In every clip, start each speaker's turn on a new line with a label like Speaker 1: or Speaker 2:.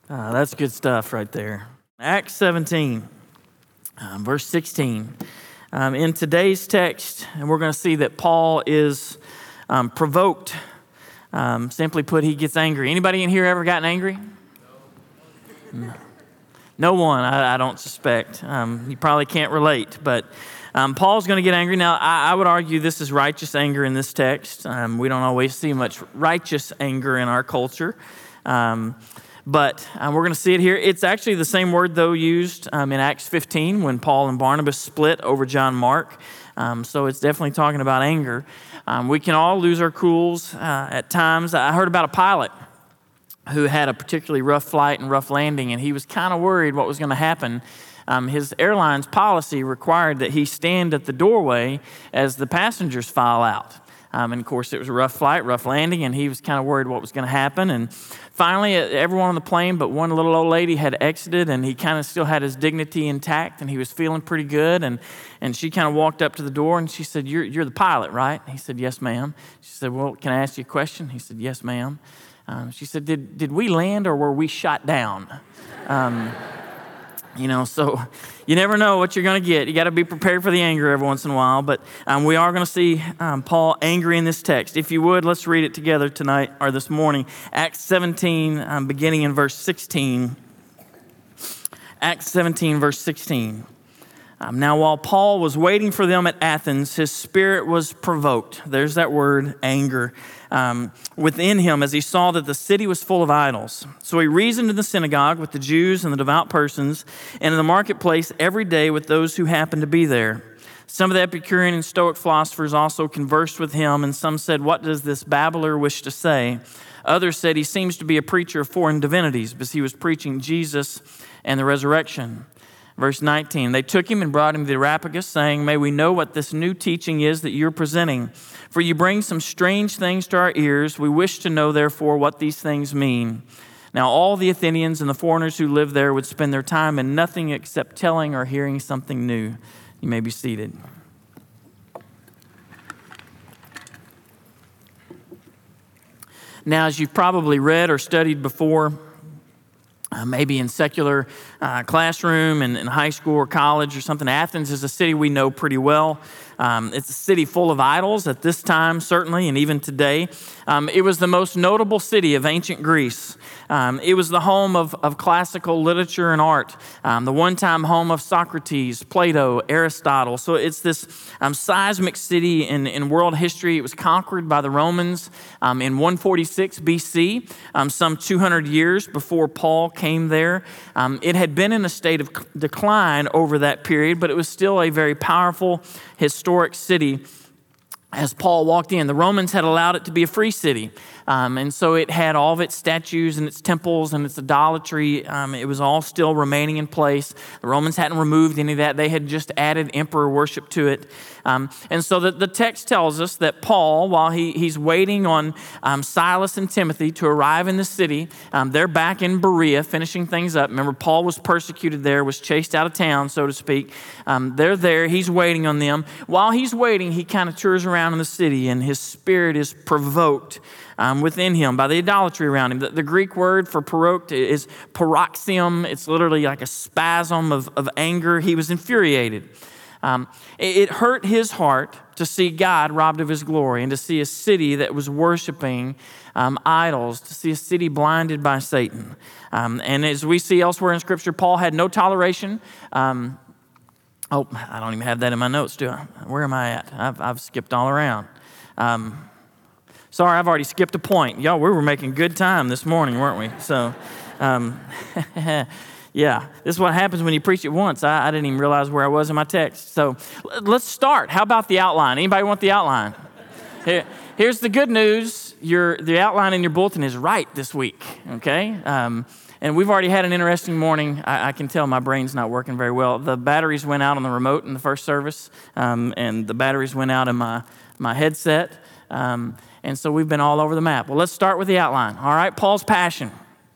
Speaker 1: That's good stuff right there. Acts 17, verse 16. In today's text, and we're going to see that Paul is provoked. Simply put, he gets angry. Anybody in here ever gotten angry? No one, I don't suspect. You probably can't relate, but Paul's going to get angry. Now, I would argue this is righteous anger in this text. We don't always see much righteous anger in our culture. But we're going to see it here. It's actually the same word, though, used in Acts 15 when Paul and Barnabas split over John Mark. So it's definitely talking about anger. We can all lose our cools at times. I heard about a pilot who had a particularly rough flight and rough landing, and he was kind of worried what was going to happen. His airline's policy required that he stand at the doorway as the passengers file out. And of course, it was a rough flight, rough landing, and he was kind of worried what was going to happen. And finally, everyone on the plane but one little old lady had exited, and he kind of still had his dignity intact, and he was feeling pretty good. And she kind of walked up to the door, and she said, "You're the pilot, right?" He said, "Yes, ma'am." She said, "Well, can I ask you a question?" He said, "Yes, ma'am." She said, Did we land or were we shot down?" So you never know what you're going to get. You got to be prepared for the anger every once in a while. But we are going to see Paul angry in this text. If you would, let's read it together tonight or this morning. Acts 17, beginning in verse 16. Acts 17, verse 16. Now, while Paul was waiting for them at Athens, his spirit was provoked. There's that word, anger, within him as he saw that the city was full of idols. So he reasoned in the synagogue with the Jews and the devout persons, and in the marketplace every day with those who happened to be there. Some of the Epicurean and Stoic philosophers also conversed with him, and some said, "What does this babbler wish to say?" Others said, "He seems to be a preacher of foreign divinities," because he was preaching Jesus and the resurrection. Verse 19, they took him and brought him to the Areopagus, saying, "May we know what this new teaching is that you're presenting? For you bring some strange things to our ears. We wish to know, therefore, what these things mean." Now all the Athenians and the foreigners who lived there would spend their time in nothing except telling or hearing something new. You may be seated. Now, as you've probably read or studied before, maybe in secular classroom and in high school or college or something, Athens is a city we know pretty well. It's a city full of idols at this time, certainly, and even today. It was the most notable city of ancient Greece. It was the home of classical literature and art, the one-time home of Socrates, Plato, Aristotle. So it's this seismic city in world history. It was conquered by the Romans in 146 BC, some 200 years before Paul came there. It had been in a state of decline over that period, but it was still a very powerful historic city. As Paul walked in, the Romans had allowed it to be a free city. And so it had all of its statues and its temples and its idolatry. It was all still remaining in place. The Romans hadn't removed any of that. They had just added emperor worship to it. And so the text tells us that Paul, while he's waiting on Silas and Timothy to arrive in the city, they're back in Berea finishing things up. Remember, Paul was persecuted there, was chased out of town, so to speak. They're there. He's waiting on them. While he's waiting, he kind of tours around in the city, and his spirit is provoked within him by the idolatry around him. The Greek word for provoked is paroxysm. It's literally like a spasm of anger. He was infuriated. It hurt his heart to see God robbed of his glory and to see a city that was worshiping idols, to see a city blinded by Satan. And as we see elsewhere in Scripture, Paul had no toleration. I don't even have that in my notes, do I? Where am I at? I've skipped all around. Sorry, I've already skipped a point. Y'all, we were making good time this morning, weren't we? So, yeah, this is what happens when you preach it once. I didn't even realize where I was in my text. So let's start. How about the outline? Anybody want the outline? Here's the good news. The outline in your bulletin is right this week, okay? And we've already had an interesting morning. I can tell my brain's not working very well. The batteries went out on the remote in the first service, and the batteries went out in my headset. And so we've been all over the map. Well, let's start with the outline. All right, Paul's passion.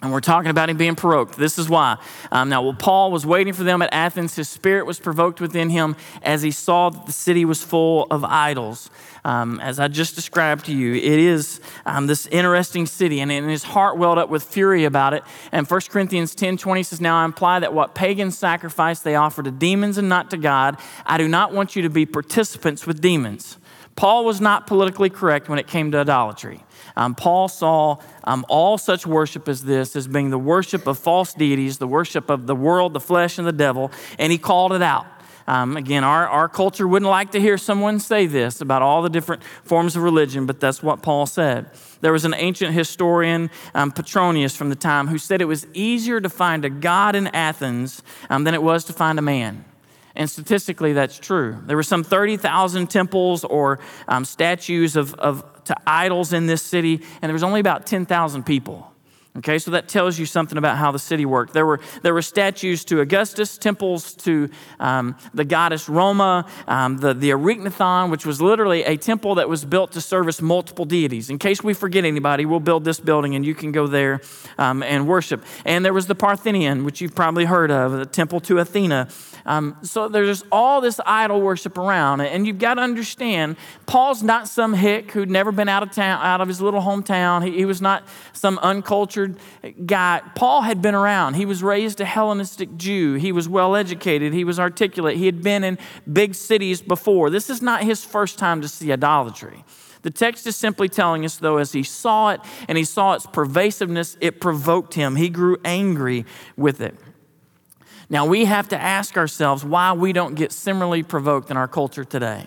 Speaker 1: And we're talking about him being provoked. This is why. Now, while Paul was waiting for them at Athens, his spirit was provoked within him as he saw that the city was full of idols. As I just described to you, it is this interesting city, and his heart welled up with fury about it. And 1 Corinthians 10:20 says, "Now I imply that what pagans sacrifice they offer to demons and not to God. I do not want you to be participants with demons." Paul was not politically correct when it came to idolatry. Paul saw all such worship as this as being the worship of false deities, the worship of the world, the flesh, and the devil, and he called it out. Again, our culture wouldn't like to hear someone say this about all the different forms of religion, but that's what Paul said. There was an ancient historian, Petronius from the time, who said it was easier to find a god in Athens than it was to find a man. And statistically, that's true. There were some 30,000 temples or statues to idols in this city, and there was only about 10,000 people. Okay, so that tells you something about how the city worked. There were statues to Augustus, temples to the goddess Roma, the Erechthon, which was literally a temple that was built to service multiple deities. In case we forget anybody, we'll build this building and you can go there and worship. And there was the Parthenon, which you've probably heard of, the temple to Athena. So there's all this idol worship around, and you've got to understand, Paul's not some hick who'd never been out of town, out of his little hometown. He was not some uncultured guy. Paul had been around. He was raised a Hellenistic Jew. He was well educated. He was articulate. He had been in big cities before. This is not his first time to see idolatry. The text is simply telling us, though, as he saw it and he saw its pervasiveness, it provoked him. He grew angry with it. Now, we have to ask ourselves why we don't get similarly provoked in our culture today.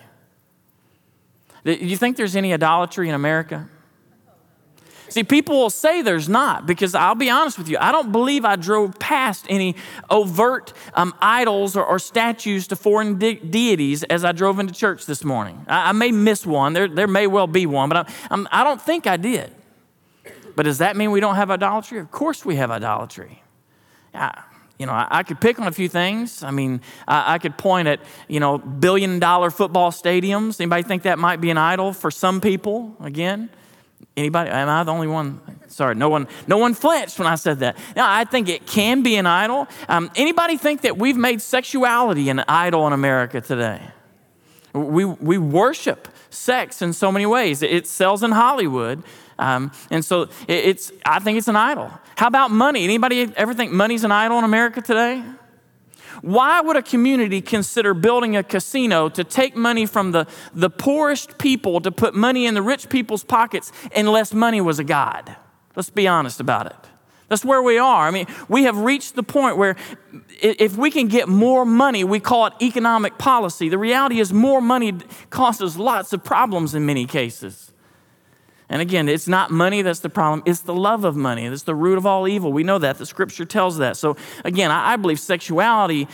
Speaker 1: Do you think there's any idolatry in America? See, people will say there's not, because I'll be honest with you, I don't believe I drove past any overt idols or statues to foreign deities as I drove into church this morning. I may miss one. There may well be one, but I don't think I did. But does that mean we don't have idolatry? Of course we have idolatry. I could pick on a few things. I mean, I could point at, billion-dollar football stadiums. Anybody think that might be an idol for some people? Again, anybody? Am I the only one? Sorry, no one flinched when I said that. Now, I think it can be an idol. Anybody think that we've made sexuality an idol in America today? We worship sex in so many ways. It sells in Hollywood. And so I think it's an idol. How about money? Anybody ever think money's an idol in America today? Why would a community consider building a casino to take money from the poorest people to put money in the rich people's pockets unless money was a god? Let's be honest about it. That's where we are. I mean, we have reached the point where if we can get more money, we call it economic policy. The reality is more money causes lots of problems in many cases. And again, it's not money that's the problem. It's the love of money. It's the root of all evil. We know that. The scripture tells that. So again, I believe sexuality,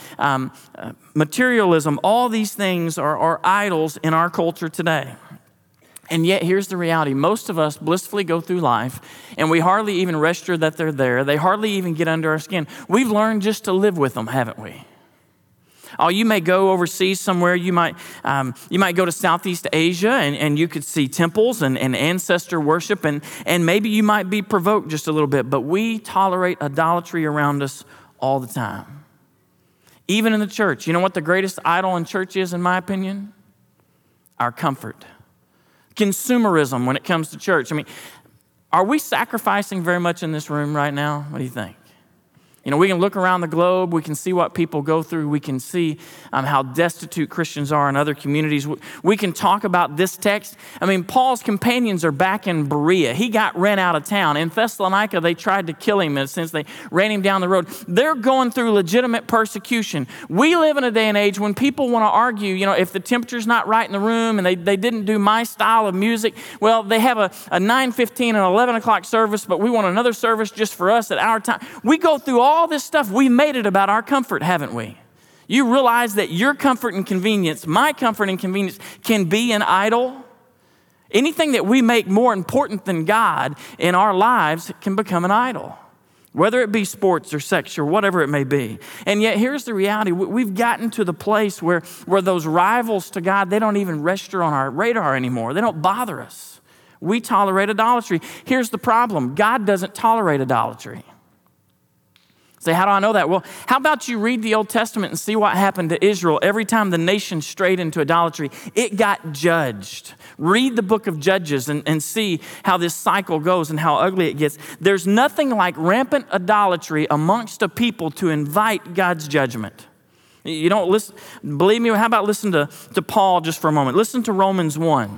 Speaker 1: materialism, all these things are idols in our culture today. And yet, here's the reality. Most of us blissfully go through life, and we hardly even register that they're there. They hardly even get under our skin. We've learned just to live with them, haven't we? Oh, you may go overseas somewhere. You might go to Southeast Asia, and you could see temples and ancestor worship, and maybe you might be provoked just a little bit, but we tolerate idolatry around us all the time. Even in the church. You know what the greatest idol in church is, in my opinion? Our comfort. Consumerism when it comes to church. I mean, are we sacrificing very much in this room right now? What do you think? We can look around the globe. We can see what people go through. We can see how destitute Christians are in other communities. We can talk about this text. I mean, Paul's companions are back in Berea. He got rent out of town. In Thessalonica, they tried to kill him since they ran him down the road. They're going through legitimate persecution. We live in a day and age when people want to argue, if the temperature's not right in the room and they didn't do my style of music, well, they have a 9:15 and 11 o'clock service, but we want another service just for us at our time. We go through all this stuff. We made it about our comfort, haven't we? You realize that your comfort and convenience, my comfort and convenience, can be an idol? Anything that we make more important than God in our lives can become an idol, whether it be sports or sex or whatever it may be. And yet here's the reality. We've gotten to the place where those rivals to God, they don't even register on our radar anymore. They don't bother us. We tolerate idolatry. Here's the problem. God doesn't tolerate idolatry. Say, how do I know that? Well, how about you read the Old Testament and see what happened to Israel every time the nation strayed into idolatry? It got judged. Read the book of Judges and see how this cycle goes and how ugly it gets. There's nothing like rampant idolatry amongst a people to invite God's judgment. You don't listen, believe me, how about listen to Paul just for a moment. Listen to Romans 1.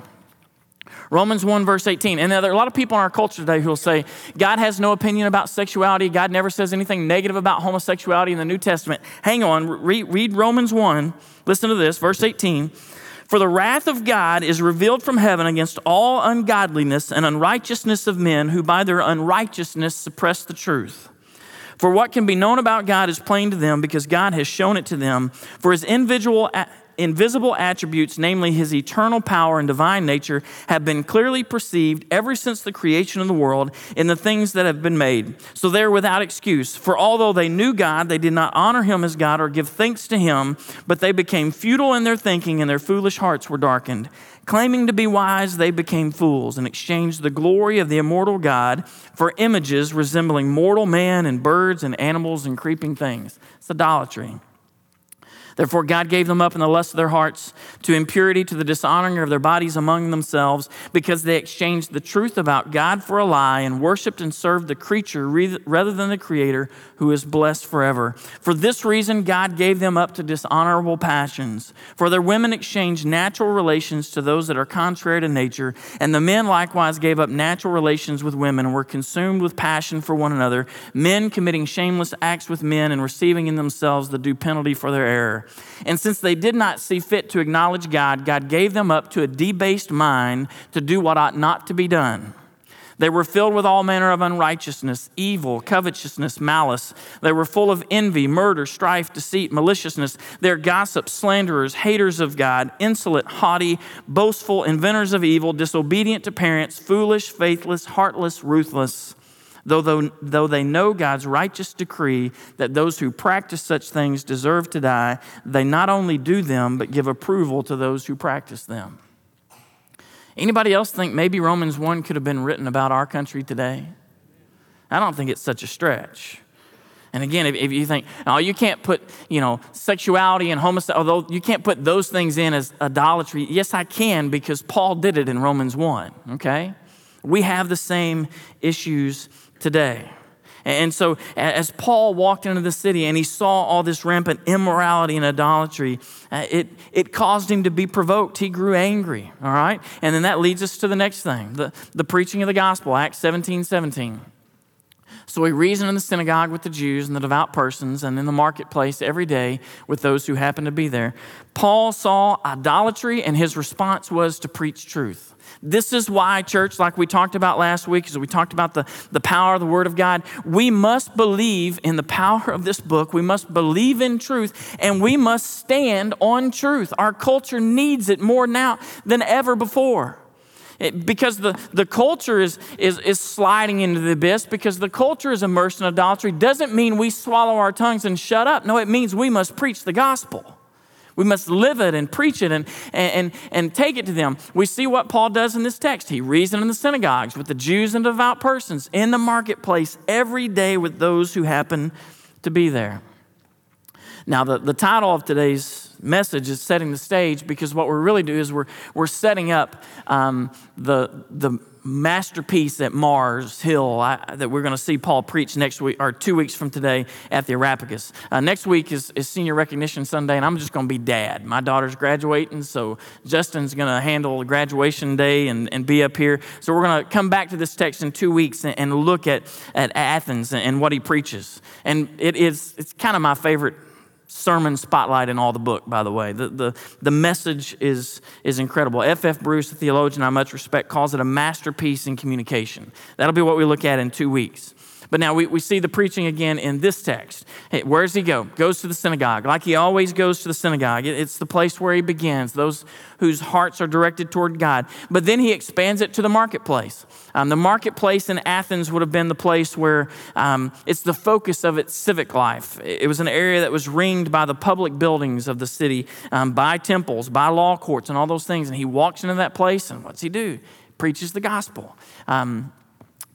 Speaker 1: Romans 1, verse 18. And there are a lot of people in our culture today who will say, God has no opinion about sexuality. God never says anything negative about homosexuality in the New Testament. Hang on, read Romans 1. Listen to this, verse 18. For the wrath of God is revealed from heaven against all ungodliness and unrighteousness of men who by their unrighteousness suppress the truth. For what can be known about God is plain to them because God has shown it to them. For his invisible attributes, namely his eternal power and divine nature, have been clearly perceived ever since the creation of the world in the things that have been made. So they are without excuse. For although they knew God, they did not honor him as God or give thanks to him, but they became futile in their thinking and their foolish hearts were darkened. Claiming to be wise, they became fools and exchanged the glory of the immortal God for images resembling mortal man and birds and animals and creeping things. It's idolatry. Therefore, God gave them up in the lust of their hearts to impurity, to the dishonoring of their bodies among themselves, because they exchanged the truth about God for a lie and worshiped and served the creature rather than the Creator, who is blessed forever. For this reason, God gave them up to dishonorable passions. For their women exchanged natural relations to those that are contrary to nature, and the men likewise gave up natural relations with women and were consumed with passion for one another, men committing shameless acts with men and receiving in themselves the due penalty for their error. And since they did not see fit to acknowledge God, God gave them up to a debased mind to do what ought not to be done. They were filled with all manner of unrighteousness, evil, covetousness, malice. They were full of envy, murder, strife, deceit, maliciousness. They are gossips, slanderers, haters of God, insolent, haughty, boastful, inventors of evil, disobedient to parents, foolish, faithless, heartless, ruthless. Though they know God's righteous decree that those who practice such things deserve to die, they not only do them, but give approval to those who practice them. Anybody else think maybe Romans 1 could have been written about our country today? I don't think it's such a stretch. And again, if you think, oh, you can't put, sexuality and homosexuality, although you can't put those things in as idolatry. Yes, I can, because Paul did it in Romans 1, okay? We have the same issues today. And so as Paul walked into the city and he saw all this rampant immorality and idolatry, it caused him to be provoked. He grew angry, all right? And then that leads us to the next thing, the preaching of the gospel, Acts 17:17. So he reasoned in the synagogue with the Jews and the devout persons and in the marketplace every day with those who happened to be there. Paul saw idolatry and his response was to preach truth. This is why, church, like we talked about last week, as we talked about the power of the Word of God, we must believe in the power of this book. We must believe in truth, and we must stand on truth. Our culture needs it more now than ever before. Because the culture is sliding into the abyss, because the culture is immersed in idolatry, doesn't mean we swallow our tongues and shut up. No, it means we must preach the gospel. We must live it and preach it and take it to them. We see what Paul does in this text. He reasoned in the synagogues with the Jews and devout persons, in the marketplace every day with those who happen to be there. Now, the title of today's message is setting the stage, because what we're really doing is we're setting up the masterpiece at Mars Hill that we're going to see Paul preach next week, or 2 weeks from today at the Areopagus. Next week is Senior Recognition Sunday, and I'm just going to be dad. My daughter's graduating, so Justin's going to handle graduation day and be up here. So we're going to come back to this text in 2 weeks and look at Athens and what he preaches. And it's kind of my favorite sermon spotlight in all the book, by the way. The message is incredible. F.F. Bruce, a theologian I much respect, calls it a masterpiece in communication. That'll be what we look at in 2 weeks. But now we see the preaching again in this text. Hey, where does he go? Goes to the synagogue, like he always goes to the synagogue. It's the place where he begins, those whose hearts are directed toward God. But then he expands it to the marketplace. The marketplace in Athens would have been the place where it's the focus of its civic life. It was an area that was ringed by the public buildings of the city, by temples, by law courts, and all those things. And he walks into that place, and what's he do? Preaches the gospel.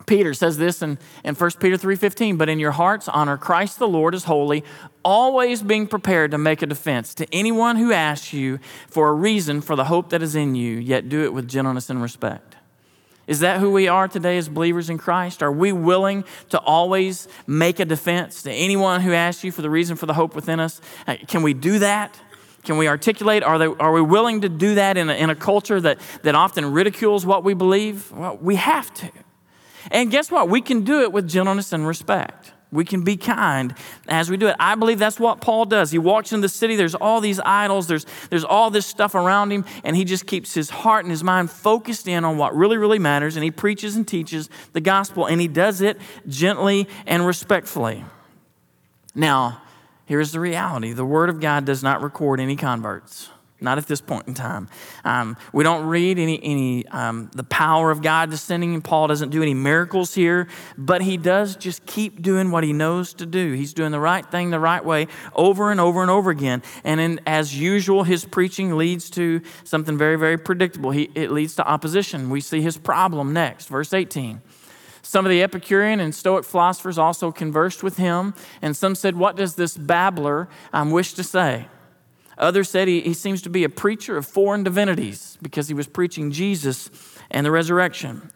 Speaker 1: Peter says this in 1 Peter 3:15, but in your hearts honor Christ the Lord as holy, always being prepared to make a defense to anyone who asks you for a reason for the hope that is in you, yet do it with gentleness and respect. Is that who we are today as believers in Christ? Are we willing to always make a defense to anyone who asks you for the reason for the hope within us? Can we do that? Can we articulate? Are we willing to do that in a culture that often ridicules what we believe? Well, we have to. And guess what? We can do it with gentleness and respect. We can be kind as we do it. I believe that's what Paul does. He walks in the city. There's all these idols. There's all this stuff around him. And he just keeps his heart and his mind focused in on what really, really matters. And he preaches and teaches the gospel. And he does it gently and respectfully. Now, here's the reality. The Word of God does not record any converts. Not at this point in time. We don't read any the power of God descending, and Paul doesn't do any miracles here, but he does just keep doing what he knows to do. He's doing the right thing the right way over and over and over again. And as usual, his preaching leads to something very, very predictable. It leads to opposition. We see his problem next, verse 18. Some of the Epicurean and Stoic philosophers also conversed with him, and some said, what does this babbler wish to say? Others said he seems to be a preacher of foreign divinities because he was preaching Jesus and the resurrection.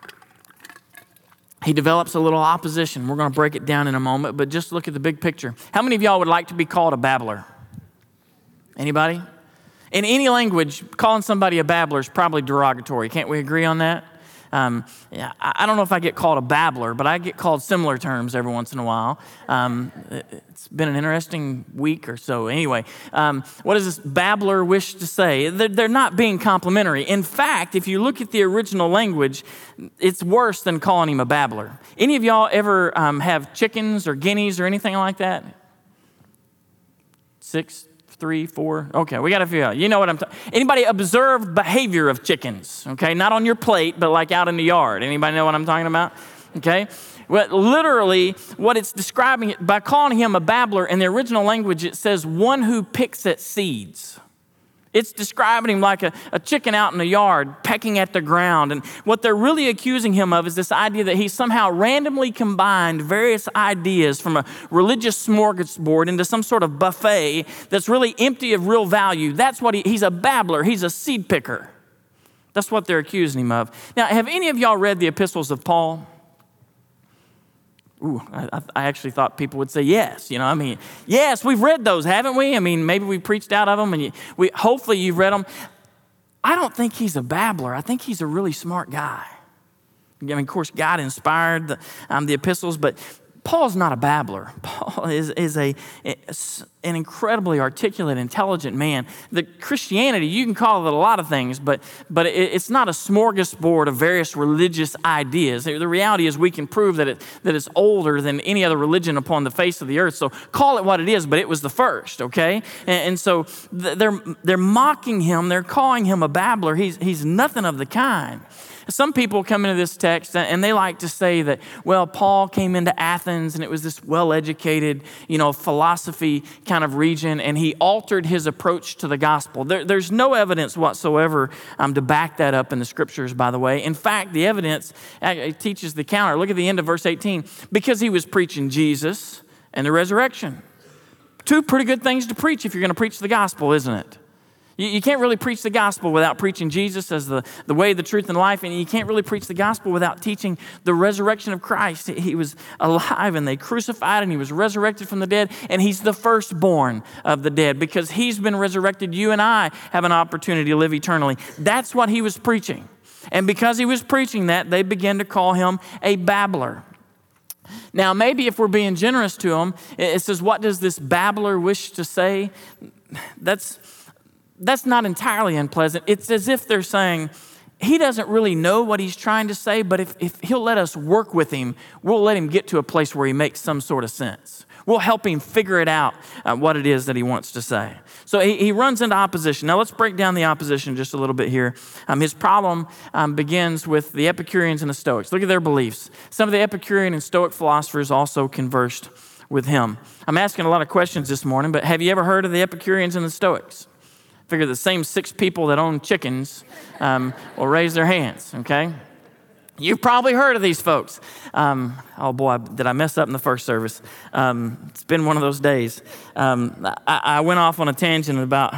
Speaker 1: He develops a little opposition. We're going to break it down in a moment, but just look at the big picture. How many of y'all would like to be called a babbler? Anybody? In any language, calling somebody a babbler is probably derogatory. Can't we agree on that? Yeah, I don't know if I get called a babbler, but I get called similar terms every once in a while. It's been an interesting week or so. Anyway, what does this babbler wish to say? They're not being complimentary. In fact, if you look at the original language, it's worse than calling him a babbler. Any of y'all ever have chickens or guineas or anything like that? 6, 3, 4. Okay, we got to figure out. You know what I'm talking. Anybody observe behavior of chickens? Okay, not on your plate, but like out in the yard. Anybody know what I'm talking about? Okay. Well, literally, what it's describing by calling him a babbler in the original language, it says one who picks at seeds. It's describing him like a chicken out in the yard pecking at the ground. And what they're really accusing him of is this idea that he somehow randomly combined various ideas from a religious smorgasbord into some sort of buffet that's really empty of real value. That's what he's a babbler. He's a seed picker. That's what they're accusing him of. Now, have any of y'all read the epistles of Paul? Ooh, I actually thought people would say yes. You know, I mean, yes, we've read those, haven't we? I mean, maybe we preached out of them, and hopefully you've read them. I don't think he's a babbler. I think he's a really smart guy. I mean, of course, God inspired the epistles, but Paul's not a babbler. Paul is an incredibly articulate, intelligent man. The Christianity, you can call it a lot of things, but it's not a smorgasbord of various religious ideas. The reality is we can prove that it's older than any other religion upon the face of the earth. So call it what it is, but it was the first, okay? And so they're mocking him. They're calling him a babbler. He's nothing of the kind. Some people come into this text and they like to say that, well, Paul came into Athens and it was this well-educated, philosophy kind of region, and he altered his approach to the gospel. There's no evidence whatsoever to back that up in the scriptures, by the way. In fact, the evidence teaches the counter. Look at the end of verse 18. Because he was preaching Jesus and the resurrection. Two pretty good things to preach if you're going to preach the gospel, isn't it? You can't really preach the gospel without preaching Jesus as the way, the truth, and life. And you can't really preach the gospel without teaching the resurrection of Christ. He was alive and they crucified and he was resurrected from the dead. And he's the firstborn of the dead. Because he's been resurrected, you and I have an opportunity to live eternally. That's what he was preaching. And because he was preaching that, they began to call him a babbler. Now, maybe if we're being generous to him, it says, what does this babbler wish to say? That's not entirely unpleasant. It's as if they're saying, he doesn't really know what he's trying to say, but if he'll let us work with him, we'll let him get to a place where he makes some sort of sense. We'll help him figure it out, what it is that he wants to say. So he runs into opposition. Now let's break down the opposition just a little bit here. His problem begins with the Epicureans and the Stoics. Look at their beliefs. Some of the Epicurean and Stoic philosophers also conversed with him. I'm asking a lot of questions this morning, but have you ever heard of the Epicureans and the Stoics? Figure the same 6 people that own chickens will raise their hands, okay? You've probably heard of these folks. Oh boy, did I mess up in the first service. It's been one of those days. I went off on a tangent about,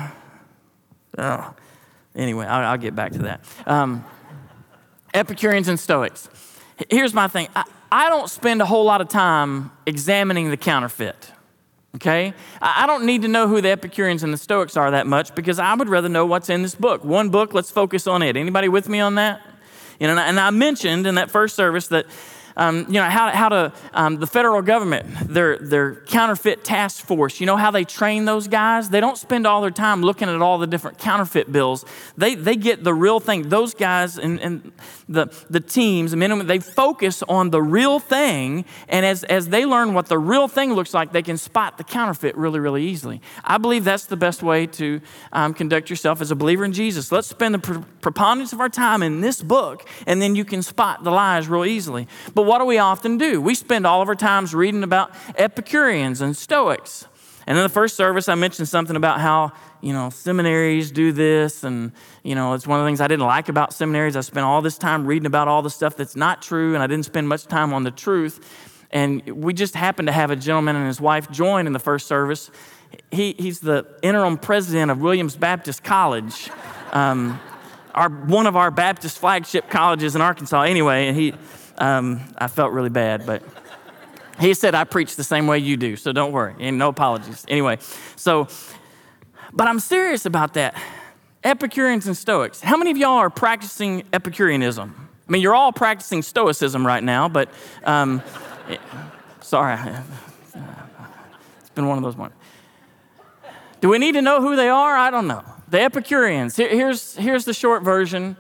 Speaker 1: anyway, I'll get back to that. Epicureans and Stoics. Here's my thing. I don't spend a whole lot of time examining the counterfeit. Okay? I don't need to know who the Epicureans and the Stoics are that much because I would rather know what's in this book. One book, let's focus on it. Anybody with me on that? And I mentioned in that first service that, how the federal government, their counterfeit task force, you know how they train those guys? They don't spend all their time looking at all the different counterfeit bills. They get the real thing. Those guys and the teams, the men and women, they focus on the real thing. And as they learn what the real thing looks like, they can spot the counterfeit really, really easily. I believe that's the best way to conduct yourself as a believer in Jesus. Let's spend the preponderance of our time in this book, and then you can spot the lies real easily. But what do we often do? We spend all of our times reading about Epicureans and Stoics. And in the first service, I mentioned something about how, seminaries do this. And, it's one of the things I didn't like about seminaries. I spent all this time reading about all the stuff that's not true, and I didn't spend much time on the truth. And we just happened to have a gentleman and his wife join in the first service. He's the interim president of Williams Baptist College, one of our Baptist flagship colleges in Arkansas. Anyway, and I felt really bad, but he said, I preach the same way you do, so don't worry, and no apologies. Anyway, but I'm serious about that. Epicureans and Stoics. How many of y'all are practicing Epicureanism? I mean, you're all practicing Stoicism right now, but sorry. It's been one of those mornings. Do we need to know who they are? I don't know. The Epicureans. Here's the short version.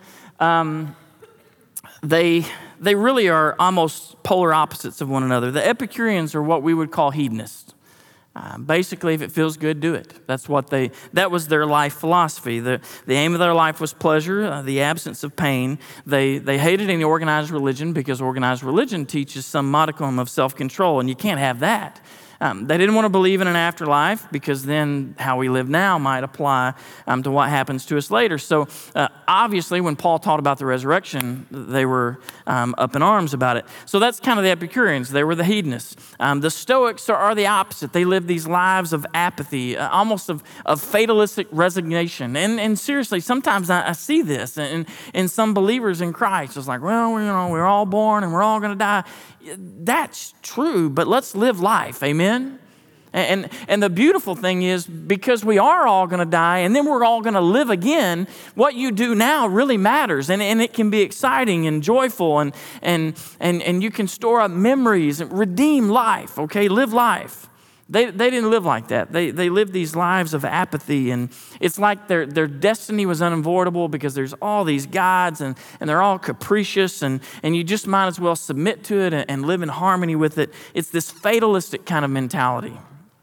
Speaker 1: They really are almost polar opposites of one another. The Epicureans are what we would call hedonists. Basically, if it feels good, do it. That was their life philosophy. The aim of their life was pleasure, the absence of pain. They hated any organized religion because organized religion teaches some modicum of self-control, and you can't have that. They didn't want to believe in an afterlife because then how we live now might apply to what happens to us later. So obviously when Paul taught about the resurrection, they were up in arms about it. So that's kind of the Epicureans. They were the hedonists. The Stoics are the opposite. They live these lives of apathy, almost of fatalistic resignation. And seriously, sometimes I see this in some believers in Christ. It's like, well, we're all born and we're all going to die. That's true, but let's live life, amen? And the beautiful thing is, because we are all going to die and then we're all going to live again, what you do now really matters, and it can be exciting and joyful, and you can store up memories and redeem life, okay? Live life. They didn't live like that. They lived these lives of apathy, and it's like their destiny was unavoidable because there's all these gods, and they're all capricious, and you just might as well submit to it and live in harmony with it. It's this fatalistic kind of mentality.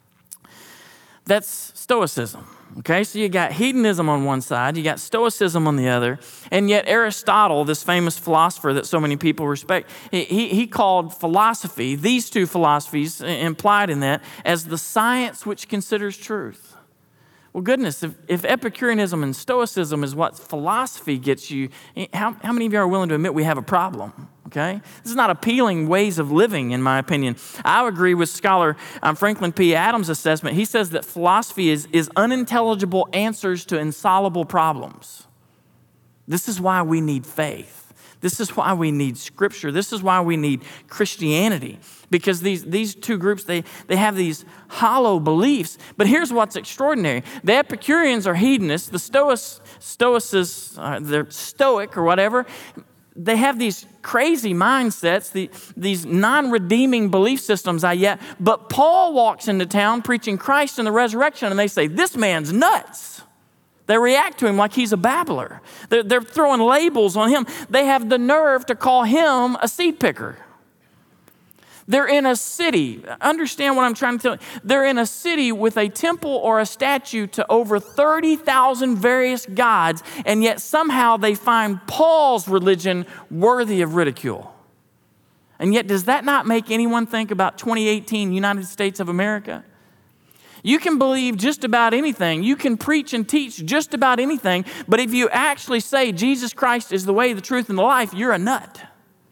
Speaker 1: That's Stoicism. Okay, so you got hedonism on one side, you got Stoicism on the other, and yet Aristotle, this famous philosopher that so many people respect, he called philosophy, these two philosophies implied in that, as the science which considers truth. Well, goodness, if Epicureanism and Stoicism is what philosophy gets you, how many of you are willing to admit we have a problem? Okay? This is not appealing ways of living, in my opinion. I agree with scholar Franklin P. Adams' assessment. He says that philosophy is unintelligible answers to insoluble problems. This is why we need faith. This is why we need Scripture. This is why we need Christianity. Because these two groups, they have these hollow beliefs. But here's what's extraordinary. The Epicureans are hedonists. The Stoics, they're Stoic or whatever. They have these crazy mindsets, these non-redeeming belief systems, but Paul walks into town preaching Christ and the resurrection, and they say, this man's nuts. They react to him like he's a babbler. They're throwing labels on him. They have the nerve to call him a seed picker. They're in a city. Understand what I'm trying to tell you. They're in a city with a temple or a statue to over 30,000 various gods, and yet somehow they find Paul's religion worthy of ridicule. And yet, does that not make anyone think about 2018 United States of America? You can believe just about anything. You can preach and teach just about anything, but if you actually say Jesus Christ is the way, the truth, and the life, you're a nut.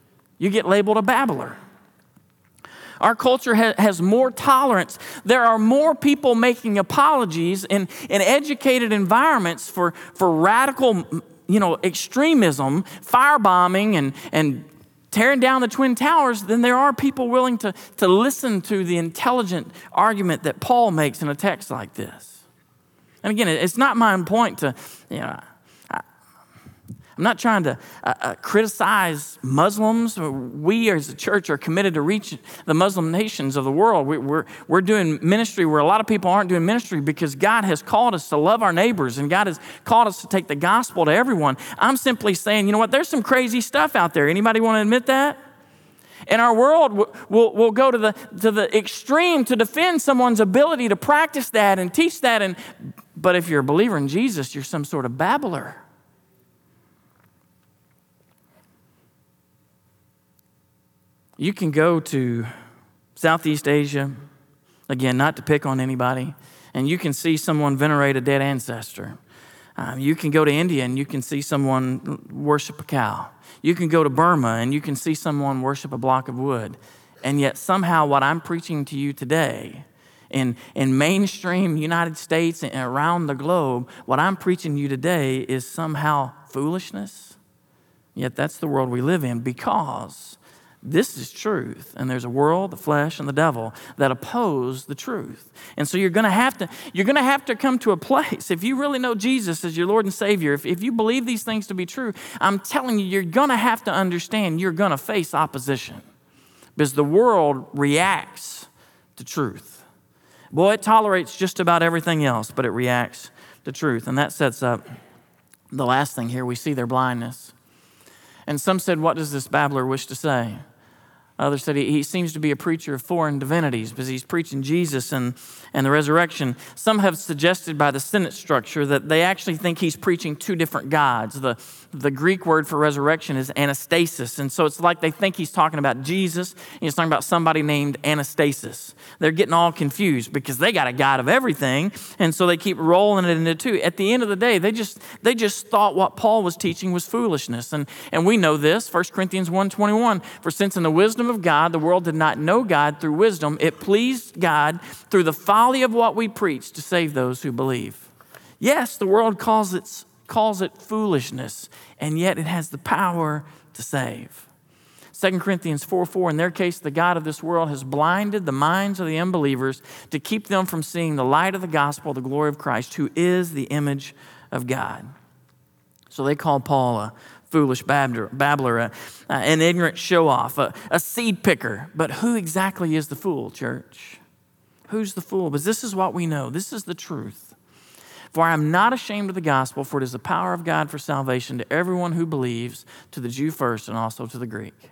Speaker 1: you get labeled a babbler. Our culture has more tolerance. There are more people making apologies in educated environments for radical, extremism, firebombing, and tearing down the Twin Towers than there are people willing to listen to the intelligent argument that Paul makes in a text like this. And again, it's not my point to, I'm not trying to criticize Muslims. We as a church are committed to reach the Muslim nations of the world. We're doing ministry where a lot of people aren't doing ministry because God has called us to love our neighbors and God has called us to take the gospel to everyone. I'm simply saying, there's some crazy stuff out there. Anybody want to admit that? In our world, we'll go to the extreme to defend someone's ability to practice that and teach that. But if you're a believer in Jesus, you're some sort of babbler. You can go to Southeast Asia, again, not to pick on anybody, and you can see someone venerate a dead ancestor. You can go to India and you can see someone worship a cow. You can go to Burma and you can see someone worship a block of wood. And yet somehow what I'm preaching to you today in mainstream United States and around the globe, what I'm preaching to you today is somehow foolishness. Yet that's the world we live in because this is truth, and there's a world, the flesh, and the devil that oppose the truth. And so you're going to have to come to a place, if you really know Jesus as your Lord and Savior, if you believe these things to be true, I'm telling you, you're going to have to understand you're going to face opposition because the world reacts to truth. Boy, it tolerates just about everything else, but it reacts to truth. And that sets up the last thing here. We see their blindness. And some said, what does this babbler wish to say? Others said he seems to be a preacher of foreign divinities because he's preaching Jesus and the resurrection. Some have suggested by the sentence structure that they actually think he's preaching two different gods. The Greek word for resurrection is anastasis. And so it's like they think he's talking about Jesus and he's talking about somebody named Anastasis. They're getting all confused because they got a God of everything. And so they keep rolling it into two. At the end of the day, they just thought what Paul was teaching was foolishness. And we know this, 1 Corinthians 1:21, for since in the wisdom of God, the world did not know God through wisdom, it pleased God through the folly of what we preach to save those who believe. Yes, the world calls it foolishness, and yet it has the power to save. 2 Corinthians 4:4, in their case, the God of this world has blinded the minds of the unbelievers to keep them from seeing the light of the gospel, the glory of Christ, who is the image of God. So they call Paul a foolish babbler, an ignorant show-off, a seed picker. But who exactly is the fool, church? Who's the fool? Because this is what we know. This is the truth. For I am not ashamed of the gospel, for it is the power of God for salvation to everyone who believes, to the Jew first and also to the Greek.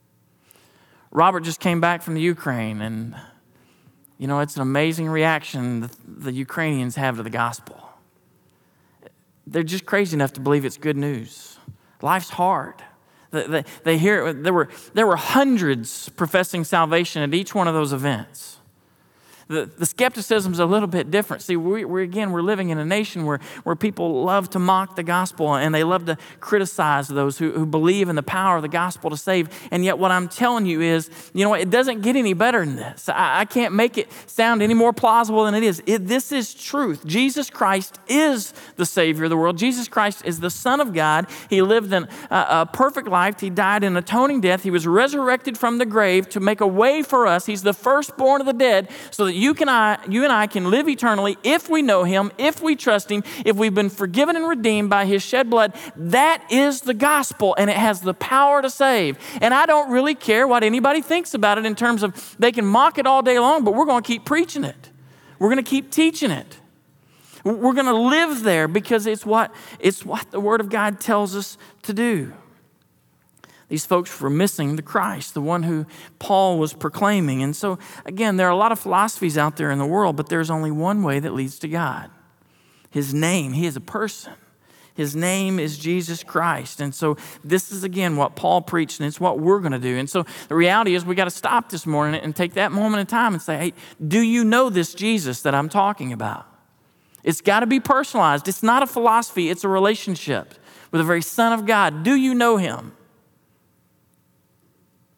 Speaker 1: Robert just came back from the Ukraine, and it's an amazing reaction the Ukrainians have to the gospel. They're just crazy enough to believe it's good news. Life's hard. They hear there were hundreds professing salvation at each one of those events. The skepticism is a little bit different. See, we're living in a nation where people love to mock the gospel and they love to criticize those who believe in the power of the gospel to save. And yet what I'm telling you is, it doesn't get any better than this. I can't make it sound any more plausible than it is. This is truth. Jesus Christ is the Savior of the world. Jesus Christ is the Son of God. He lived a perfect life. He died an atoning death. He was resurrected from the grave to make a way for us. He's the firstborn of the dead so that you and I can live eternally if we know him, if we trust him, if we've been forgiven and redeemed by his shed blood. That is the gospel, and it has the power to save. And I don't really care what anybody thinks about it in terms of they can mock it all day long, but we're going to keep preaching it. We're going to keep teaching it. We're going to live there because it's what the Word of God tells us to do. These folks were missing the Christ, the one who Paul was proclaiming. And so, again, there are a lot of philosophies out there in the world, but there's only one way that leads to God. His name, he is a person. His name is Jesus Christ. And so this is, again, what Paul preached, and it's what we're going to do. And so the reality is we got to stop this morning and take that moment in time and say, hey, do you know this Jesus that I'm talking about? It's got to be personalized. It's not a philosophy. It's a relationship with the very Son of God. Do you know him?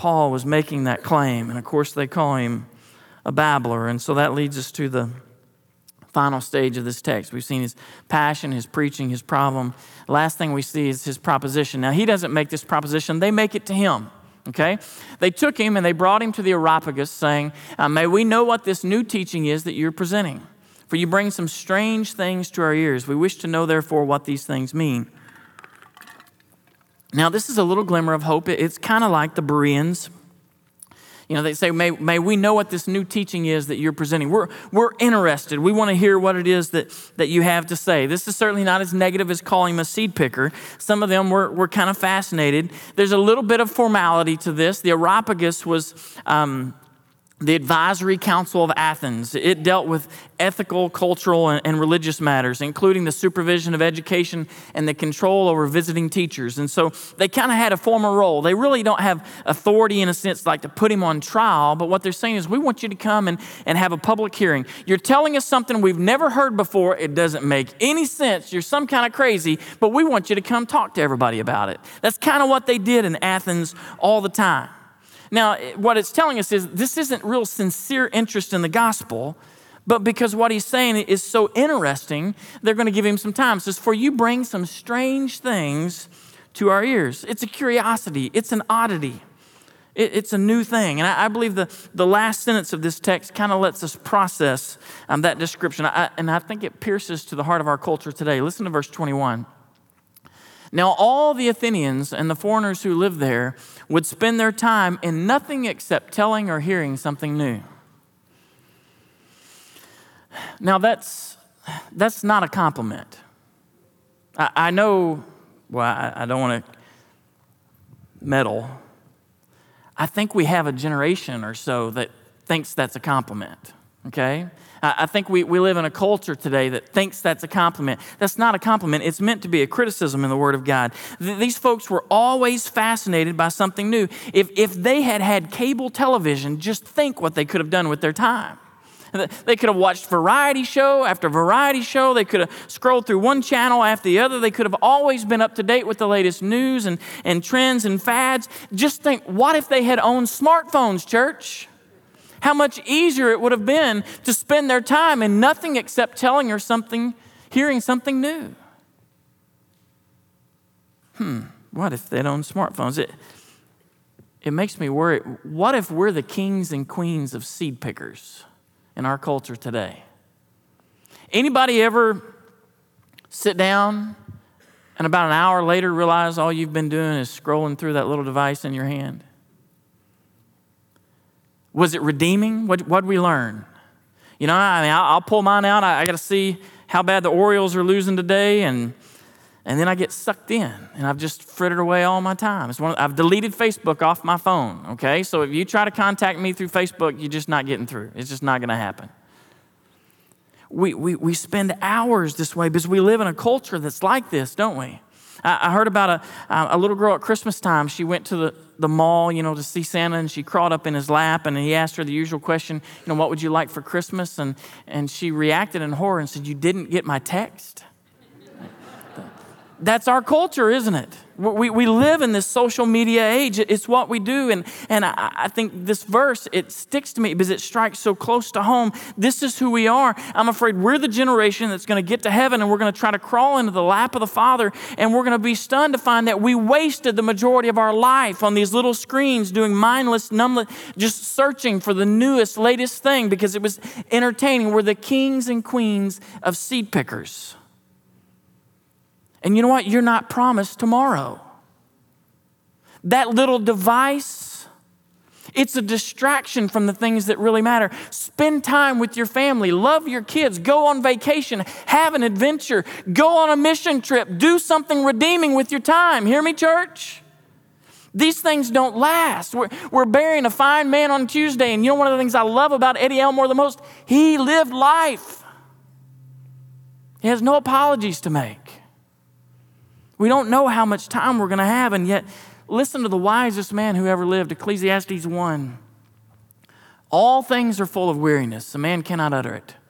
Speaker 1: Paul was making that claim. And of course, they call him a babbler. And so that leads us to the final stage of this text. We've seen his passion, his preaching, his problem. The last thing we see is his proposition. Now, he doesn't make this proposition. They make it to him, okay? They took him and they brought him to the Areopagus saying, may we know what this new teaching is that you're presenting. For you bring some strange things to our ears. We wish to know, therefore, what these things mean. Now, this is a little glimmer of hope. It's kind of like the Bereans. You know, they say, may we know what this new teaching is that you're presenting. We're interested. We want to hear what it is that you have to say. This is certainly not as negative as calling him a seed picker. Some of them were kind of fascinated. There's a little bit of formality to this. The Areopagus was the Advisory Council of Athens. It dealt with ethical, cultural, and religious matters, including the supervision of education and the control over visiting teachers. And so they kind of had a formal role. They really don't have authority in a sense like to put him on trial, but what they're saying is, we want you to come and have a public hearing. You're telling us something we've never heard before. It doesn't make any sense. You're some kind of crazy, but we want you to come talk to everybody about it. That's kind of what they did in Athens all the time. Now, what it's telling us is this isn't real sincere interest in the gospel, but because what he's saying is so interesting, they're going to give him some time. It says, for you bring some strange things to our ears. It's a curiosity. It's an oddity. It's a new thing. And I believe the last sentence of this text kind of lets us process that description. And I think it pierces to the heart of our culture today. Listen to verse 21. Now, all the Athenians and the foreigners who lived there would spend their time in nothing except telling or hearing something new. Now, that's not a compliment. I know, well, I don't want to meddle. I think we have a generation or so that thinks that's a compliment, okay? I think we live in a culture today that thinks that's a compliment. That's not a compliment. It's meant to be a criticism in the Word of God. These folks were always fascinated by something new. If they had had cable television, just think what they could have done with their time. They could have watched variety show after variety show. They could have scrolled through one channel after the other. They could have always been up to date with the latest news and trends and fads. Just think, what if they had owned smartphones, church? How much easier it would have been to spend their time in nothing except telling her something, hearing something new. What if they'd owned smartphones? It makes me worry. What if we're the kings and queens of seed pickers in our culture today? Anybody ever sit down and about an hour later realize all you've been doing is scrolling through that little device in your hand? Was it redeeming? What'd we learn? You know, I mean, I'll pull mine out. I got to see how bad the Orioles are losing today, and then I get sucked in, and I've just frittered away all my time. I've deleted Facebook off my phone, okay? So if you try to contact me through Facebook, you're just not getting through. It's just not going to happen. We spend hours this way because we live in a culture that's like this, don't we? I heard about a little girl at Christmas time. She went to the mall, you know, to see Santa, and she crawled up in his lap, and he asked her the usual question, you know, what would you like for Christmas? And she reacted in horror and said, you didn't get my text? That's our culture, isn't it? We live in this social media age. It's what we do. And I think this verse, it sticks to me because it strikes so close to home. This is who we are. I'm afraid we're the generation that's going to get to heaven, and we're going to try to crawl into the lap of the Father, and we're going to be stunned to find that we wasted the majority of our life on these little screens doing mindless, just searching for the newest, latest thing because it was entertaining. We're the kings and queens of seed pickers. And you know what? You're not promised tomorrow. That little device, it's a distraction from the things that really matter. Spend time with your family. Love your kids. Go on vacation. Have an adventure. Go on a mission trip. Do something redeeming with your time. Hear me, church? These things don't last. We're burying a fine man on Tuesday, and you know one of the things I love about Eddie Elmore the most? He lived life. He has no apologies to make. We don't know how much time we're going to have, and yet listen to the wisest man who ever lived, Ecclesiastes 1. All things are full of weariness. A man cannot utter it.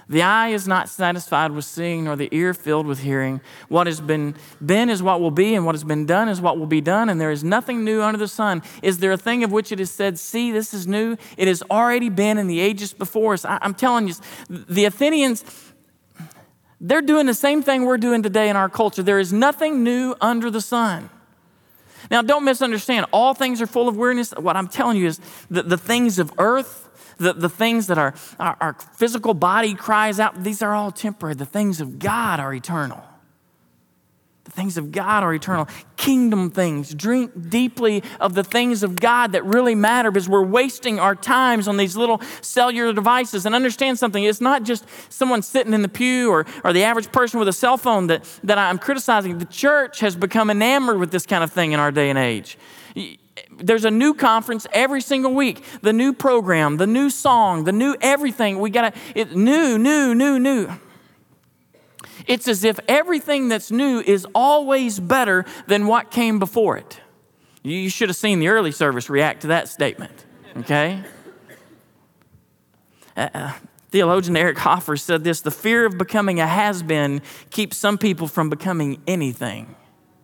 Speaker 1: The eye is not satisfied with seeing, nor the ear filled with hearing. What has been is what will be, and what has been done is what will be done, and there is nothing new under the sun. Is there a thing of which it is said, see, this is new? It has already been in the ages before us. I'm telling you, the Athenians, they're doing the same thing we're doing today in our culture. There is nothing new under the sun. Now, don't misunderstand. All things are full of weirdness. What I'm telling you is the things of earth, the things that our physical body cries out, these are all temporary. The things of God are eternal. The things of God are eternal. Kingdom things. Drink deeply of the things of God that really matter, because we're wasting our times on these little cellular devices. And understand something, it's not just someone sitting in the pew or the average person with a cell phone that I'm criticizing. The church has become enamored with this kind of thing in our day and age. There's a new conference every single week, the new program, the new song, the new everything. New. It's as if everything that's new is always better than what came before it. You should have seen the early service react to that statement, okay? Theologian Eric Hoffer said this: the fear of becoming a has-been keeps some people from becoming anything.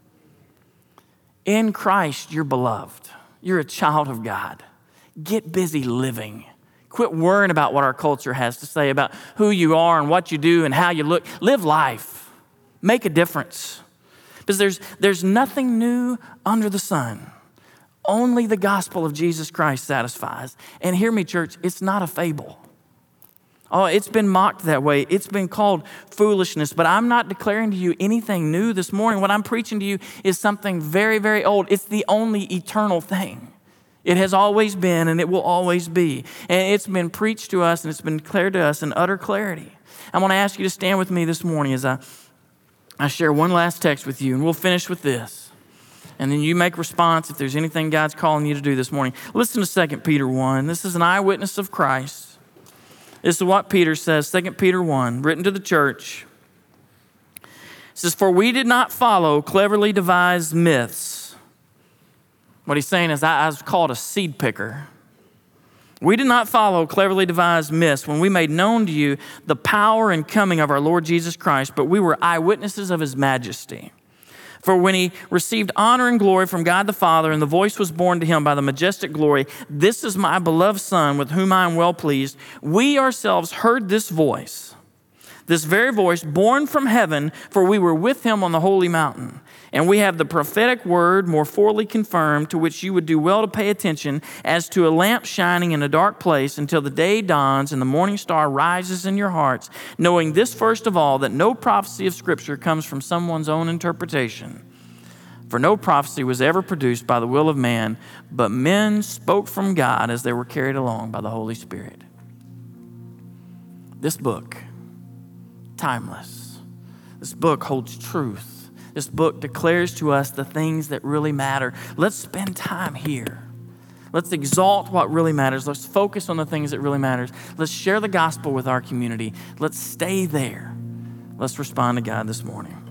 Speaker 1: In Christ, you're beloved. You're a child of God. Get busy living. Quit worrying about what our culture has to say about who you are and what you do and how you look. Live life. Make a difference. Because there's nothing new under the sun. Only the gospel of Jesus Christ satisfies. And hear me, church, it's not a fable. Oh, it's been mocked that way. It's been called foolishness, but I'm not declaring to you anything new this morning. What I'm preaching to you is something very, very old. It's the only eternal thing. It has always been, and it will always be. And it's been preached to us, and it's been declared to us in utter clarity. I want to ask you to stand with me this morning as I share one last text with you, and we'll finish with this. And then you make response if there's anything God's calling you to do this morning. Listen to 2 Peter 1. This is an eyewitness of Christ. This is what Peter says, 2 Peter 1, written to the church. It says, for we did not follow cleverly devised myths. What he's saying is, I was called a seed picker. We did not follow cleverly devised myths when we made known to you the power and coming of our Lord Jesus Christ, but we were eyewitnesses of his majesty. For when he received honor and glory from God the Father, and the voice was borne to him by the majestic glory, this is my beloved Son, with whom I am well pleased. We ourselves heard this very voice born from heaven, for we were with him on the holy mountain. And we have the prophetic word more fully confirmed, to which you would do well to pay attention, as to a lamp shining in a dark place until the day dawns and the morning star rises in your hearts, knowing this first of all, that no prophecy of Scripture comes from someone's own interpretation. For no prophecy was ever produced by the will of man, but men spoke from God as they were carried along by the Holy Spirit. This book, timeless. This book holds truth. This book declares to us the things that really matter. Let's spend time here. Let's exalt what really matters. Let's focus on the things that really matters. Let's share the gospel with our community. Let's stay there. Let's respond to God this morning.